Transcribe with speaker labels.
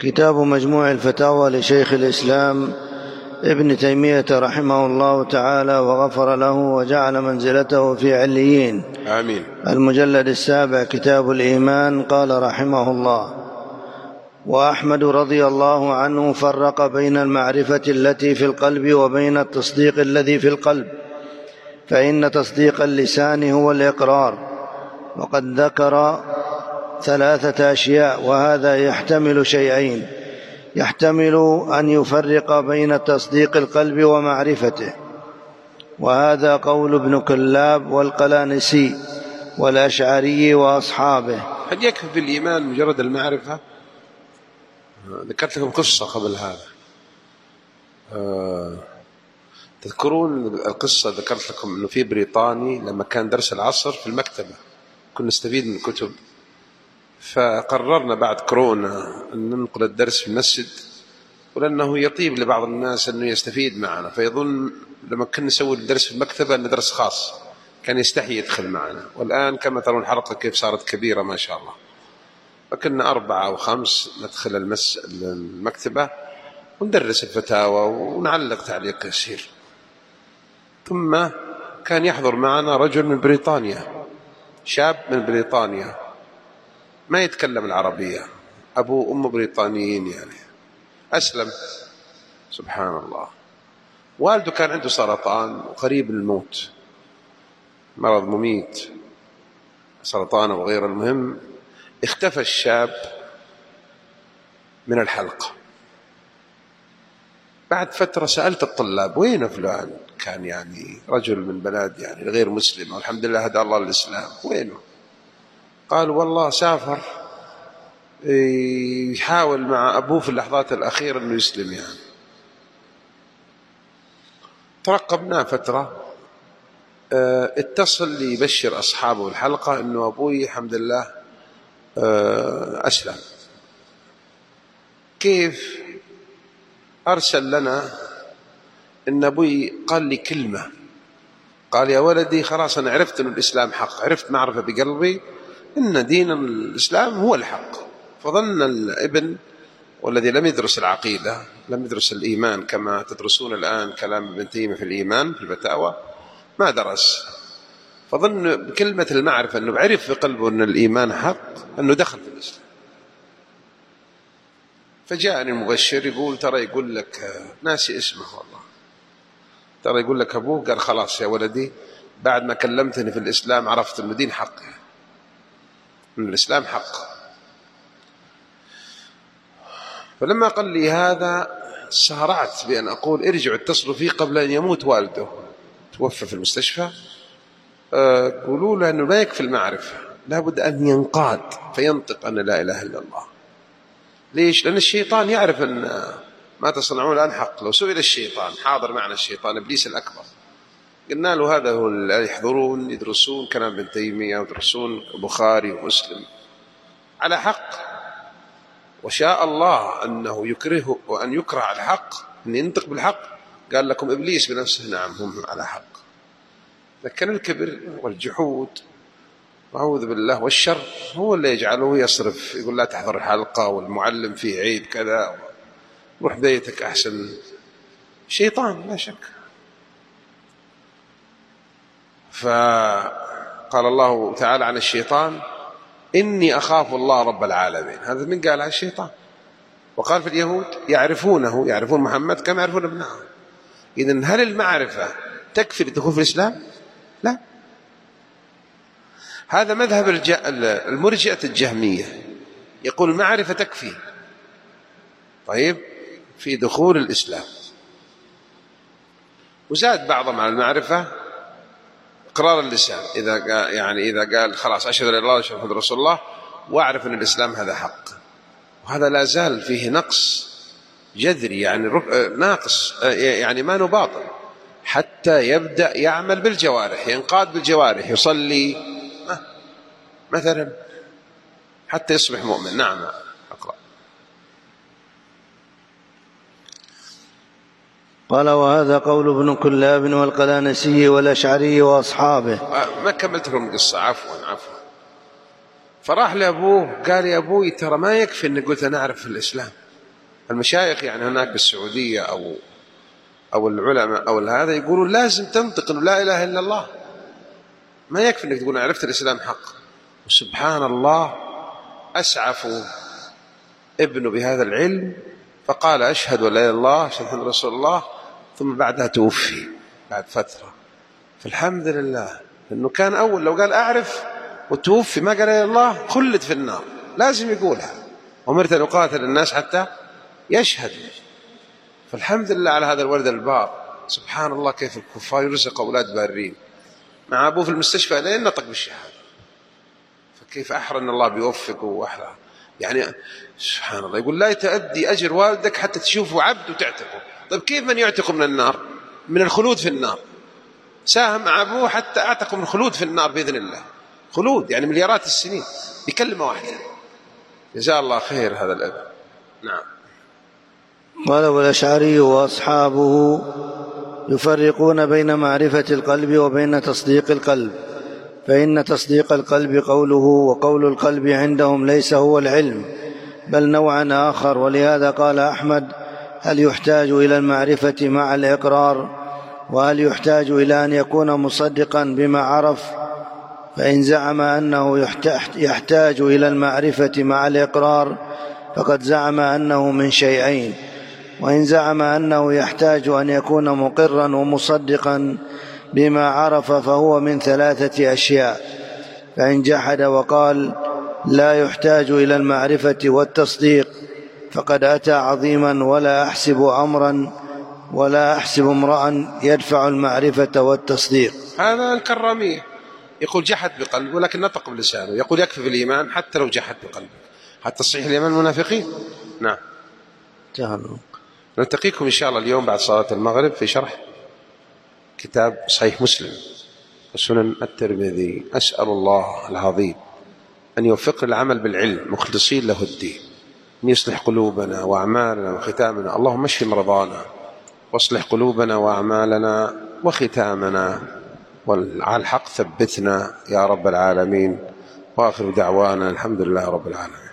Speaker 1: كتاب مجموع الفتاوى لشيخ الإسلام ابن تيمية رحمه الله تعالى وغفر له وجعل منزلته في عليين.
Speaker 2: آمين.
Speaker 1: المجلد 7 كتاب الإيمان. قال رحمه الله: وأحمد رضي الله عنه فرق بين المعرفة التي في القلب وبين التصديق الذي في القلب، فإن تصديق اللسان هو الإقرار، وقد ذكر 3 أشياء، وهذا يحتمل شيئين: يحتمل أن يفرق بين تصديق القلب ومعرفته، وهذا قول ابن كلاب والقلانسي والأشعري وأصحابه.
Speaker 2: هل يكفي في الإيمان مجرد المعرفة؟ ذكرت لكم قصة قبل هذا، تذكرون القصة؟ ذكرت لكم أنه في بريطاني لما كان درس العصر في المكتبة كنا نستفيد من الكتب، فقررنا بعد كورونا أن ننقل الدرس في المسجد، ولأنه يطيب لبعض الناس أنه يستفيد معنا، فيظن لما كنا نسوي الدرس في المكتبة أنه درس خاص، كان يستحي يدخل معنا. والآن كما ترون الحلقة كيف صارت كبيرة ما شاء الله، فكنا 4 أو 5 ندخل المكتبة وندرس الفتاوى ونعلق تعليق يسير. ثم كان يحضر معنا رجل من بريطانيا، شاب من بريطانيا ما يتكلم العربية، أبوه وأمه بريطانيين يعني، أسلم سبحان الله. والده كان عنده سرطان وقريب من الموت، مرض مميت، سرطان وغيره. المهم اختفى الشاب من الحلقة. بعد فترة سألت الطلاب: وين فلان؟ كان يعني رجل من بلاد يعني غير مسلم، والحمد لله هدى الله الإسلام، وينه؟ قالوا: والله سافر يحاول مع أبوه في اللحظات الأخيرة أنه يسلم يعني. ترقبناه فترة، اتصل لي يبشر أصحابه الحلقة أنه أبوي الحمد لله أسلم. كيف؟ أرسل لنا إن أبوي قال لي كلمة، قال: يا ولدي خلاص أنا عرفت أن الإسلام حق، عرفت معرفة بقلبي إن دين الإسلام هو الحق. فظن الابن، والذي لم يدرس العقيدة، لم يدرس الإيمان كما تدرسون الآن كلام ابن تيمية في الإيمان في الفتاوى، ما درس، فظن بكلمة المعرفة أنه عرف في قلبه أن الإيمان حق، أنه دخل في الإسلام. فجاءني المبشر يقول: ترى يقول لك، ناسي اسمه والله، ترى يقول لك أبوه قال: خلاص يا ولدي بعد ما كلمتني في الإسلام عرفت أنه دين حق، أن الإسلام حق. فلما قال لي هذا سارعت بأن أقول: ارجعوا اتصلوا فيه قبل أن يموت والده، توفى في المستشفى، قولوا له أنه لا يكفي المعرفة، لابد أن ينقاد فينطق أن لا إله إلا الله. ليش؟ لأن الشيطان يعرف أن ما تصنعون الآن حق. لو سئل الشيطان، حاضر معنا الشيطان إبليس الأكبر، قلنا له هذا هو اللي يحضرون يدرسون كلام ابن تيمية ويدرسون البخاري ومسلم على حق، وشاء الله أنه يكره وأن يكره الحق، أن ينطق بالحق، قال لكم إبليس بنفسه: نعم هم على حق. لكن الكبر والجحود أعوذ بالله والشر هو اللي يجعله يصرف، يقول: لا تحضر الحلقة، والمعلم فيه عيب كذا، روح بيتك أحسن. شيطان لا شك. فقال الله تعالى عن الشيطان: إني أخاف الله رب العالمين. هذا من قال على الشيطان. وقال في اليهود: يعرفونه، يعرفون محمد كما يعرفون ابنه. إذن هل المعرفة تكفي للدخول في الإسلام؟ لا. هذا مذهب المرجئة الجهمية، يقول المعرفة تكفي طيب في دخول الإسلام. وزاد بعضهم على المعرفة إقرار اللسان، إذا قال خلاص أشهد أن لا إله إلا الله وأشهد أن رسول الله وأعرف أن الإسلام هذا حق. وهذا لا زال فيه نقص جذري، يعني ناقص، يعني ما نباطل حتى يبدأ يعمل بالجوارح، ينقاد بالجوارح، يصلي مثلا حتى يصبح مؤمن. نعم أقرأ.
Speaker 1: قال: وهذا قول ابن كلاب والقلانسي والأشعري وأصحابه.
Speaker 2: ما كملت لكم القصة، عفوا. فراح لأبوه قال: يا أبوي ترى ما يكفي أن قلت أنا أعرف في الإسلام، المشايخ يعني هناك بالسعودية أو العلماء أو هذا يقولوا لازم تنطق إنه لا إله إلا الله، ما يكفي إنك تقول عرفت الإسلام حق. وسبحان الله أسعفوا ابنه بهذا العلم فقال أشهد أن لا إله إلا الله أشهد أن رسول الله، ثم بعدها توفي بعد فترة. فالحمد لله، لأنه كان أول لو قال أعرف وتوفي ما قال لا إله إلا الله خلد في النار. لازم يقولها، أمرت أن أقاتل الناس حتى يشهدوا. فالحمد لله على هذا الولد البار. سبحان الله كيف الكفار يرزق أولاد بارين، مع أبوه في المستشفى لين نطق بالشهادة. فكيف أحرى أن الله بيوفقه وأحرى يعني. سبحان الله، يقول لا يتأدي أجر والدك حتى تشوفه عبد وتعتقه. طيب كيف من يعتق من النار؟ من الخلود في النار. ساهم مع أبوه حتى أعتقوا من الخلود في النار بإذن الله، خلود يعني مليارات السنين بكلمة واحدة. جزاه الله خير هذا الأب. نعم.
Speaker 1: قال والأشعري وأصحابه يفرقون بين معرفة القلب وبين تصديق القلب، فإن تصديق القلب قوله، وقول القلب عندهم ليس هو العلم بل نوعا آخر. ولهذا قال أحمد: هل يحتاج إلى المعرفة مع الإقرار؟ وهل يحتاج إلى أن يكون مصدقا بما عرف؟ فإن زعم أنه يحتاج إلى المعرفة مع الإقرار فقد زعم أنه من شيئين، وإن زعم أنه يحتاج أن يكون مقرا ومصدقا بما عرف فهو من 3 أشياء. فإن جحد وقال لا يحتاج إلى المعرفة والتصديق فقد أتى عظيما، ولا أحسب امرأ يدفع المعرفة والتصديق.
Speaker 2: هذا الكرامية يقول جحد بقلبه ولكن نطق بلسانه، يقول يكفي بالإيمان حتى لو جحد بقلبه، حتى تصحيح الإيمان المنافقين. نعم.
Speaker 1: جهنم.
Speaker 2: نلتقيكم إن شاء الله اليوم بعد صلاة المغرب في شرح كتاب صحيح مسلم وسنن الترمذي. أسأل الله العظيم أن يوفق العمل بالعلم مخلصين له الدين، أن يصلح قلوبنا وأعمالنا وختامنا. اللهم اشف مرضانا واصلح قلوبنا وأعمالنا وختامنا، وعلى الحق ثبتنا يا رب العالمين. وآخر دعوانا الحمد لله رب العالمين.